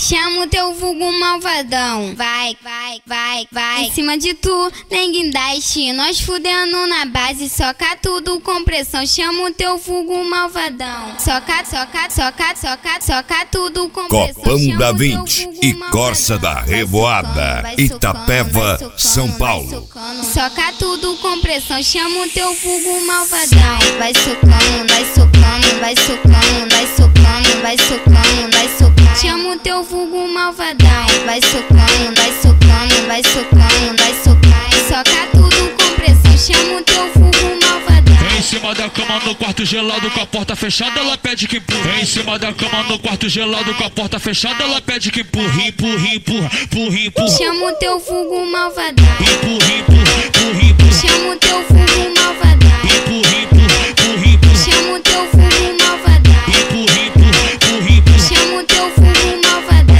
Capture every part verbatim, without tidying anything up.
Chama o teu vulgo malvadão. Vai, vai, vai, vai. Em cima de tu, nem guindaste. Nós fudendo na base, soca tudo com pressão. Chama o teu vulgo malvadão. Soca, soca, soca, soca, soca tudo com pressão. Copão da vinte e Corsa da Revoada, Itapeva, São Paulo. Soca tudo com pressão. Chama o teu vulgo malvadão. Vai socando, vai socando, vai socando, vai socando, vai socando, vai socando. Chama o teu vulgo malvadão. Vai socando, vai socando, vai socando, vai socando. Soca tudo com pressão. Chama o teu vulgo malvadão. Em cima da cama no quarto gelado com a porta fechada, ela pede que empurre. Em cima da cama no quarto gelado com a porta fechada, ela pede que empurre, empurre, empurra, empurre, empurra. Chama o teu vulgo malvadão. Empurre, empurra, empurre, empurra. Chama o teu vulgo malvadão. Empurre, empurra, empurre, empurra. Chama o teu vulgo malvadão. Empurre, empurra, empurre, empurra. Chama o teu vulgo malvadão.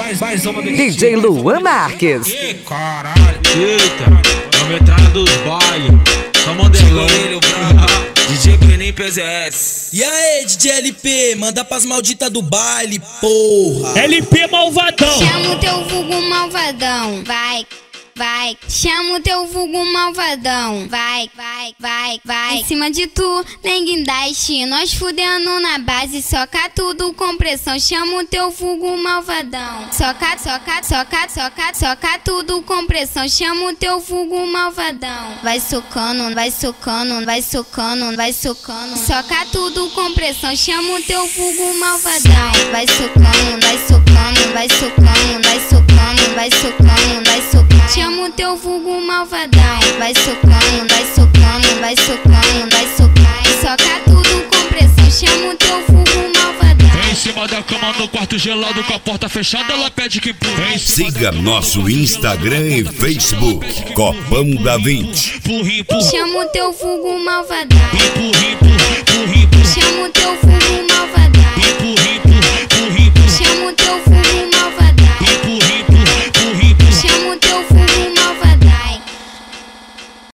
D J Luan Marques. Que caralho. Eita, é o metralha dos bailes. Só modelão. D J Brenin P Z S. E aí, D J L P, manda pras malditas do baile, porra. L P malvadão. Chama o teu vulgo malvadão. Vai, vai. Chama o teu vulgo malvadão. Vai, vai, vai, vai. Em cima de tu, nem guindaste. Nós fudendo na base, soca tudo com pressão. Chama o teu vulgo malvadão. Soca, soca, soca, soca, soca tudo com pressão. Chama o teu vulgo malvadão. Vai socando, vai socando, vai socando, vai socando. Soca tudo com pressão. Chama o teu vulgo malvadão. Vai socando, vai socando, vai socando, vai socando, vai socando, vai socando. Chama o teu vulgo malvadão. Vai socando, vai socando, vai socando, vai socando. Soca tudo com pressão. Chama o teu vulgo malvadão. Em cima da cama no quarto gelado com a porta fechada, ela pede que empurre. Siga nosso Instagram e Facebook, Copão da vinte. Empurre, empurra. Chama o teu vulgo malvadão. Empurre, empurra.